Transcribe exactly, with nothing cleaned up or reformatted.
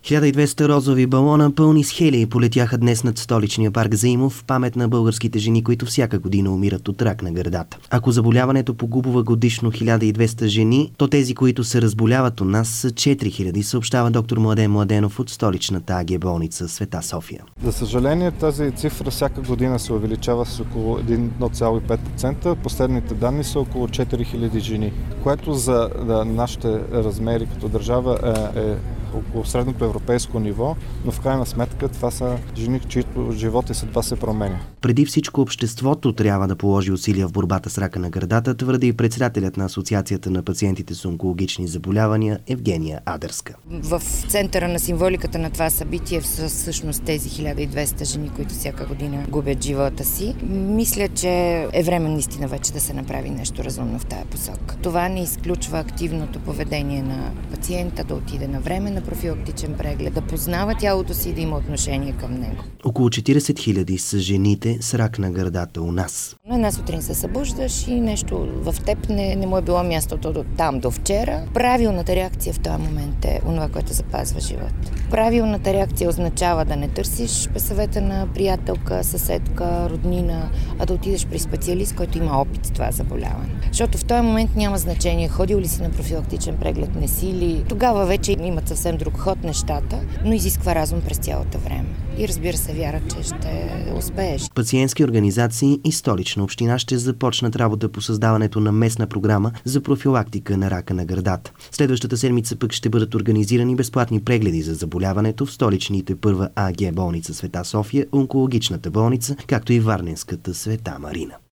хиляда и двеста розови балона, пълни с хелии, полетяха днес над столичния парк Заимов в памет на българските жени, които всяка година умират от рак на гърдата. Ако заболяването погубва годишно хиляда и двеста жени, то тези, които се разболяват у нас, са четири хиляди, съобщава доктор Младен Младенов от столичната АГ болница Света София. За съжаление, тази цифра всяка година се увеличава с около едно цяло и пет процента. Последните данни са около четири хиляди жени, което за да, нашите размери като държава е, е около средното европейско ниво, но в крайна сметка това са жени, чието живот и съдба се променя. Преди всичко обществото трябва да положи усилия в борбата с рака на гърдата, твърди и председателят на Асоциацията на пациентите с онкологични заболявания Евгения Адърска. В центъра на символиката на това събитие са всъщност тези хиляда и двеста жени, които всяка година губят живота си. Мисля, че е време наистина вече да се направи нещо разумно в тая посока. Това не изключва активното поведение на пациента, да отиде на време на профилактичен преглед, да познава тялото си и да има отношение към него. Около четиридесет хиляди са жените с рак на гърдата у нас. Една сутрин се събуждаш и нещо в теб не, не му е било мястото до там до вчера. Правилната реакция в този момент е онова, което запазва живот. Правилната реакция означава да не търсиш съвета на приятелка, съседка, роднина, а да отидеш при специалист, който има опит с това заболяване. Защото в този момент няма значение ходил ли си на профилактичен преглед, не си ли. Тогава вече имат съвсем друг ход нещата, но изисква разум през цялото време. И разбира се, вяра, че ще успееш. Пациентски организации и Столична община ще започнат работа по създаването на местна програма за профилактика на рака на гърдата. Следващата седмица пък ще бъдат организирани безплатни прегледи за заболяването в столичните първа АГ болница Света София, онкологичната болница, както и варненската Света Марина.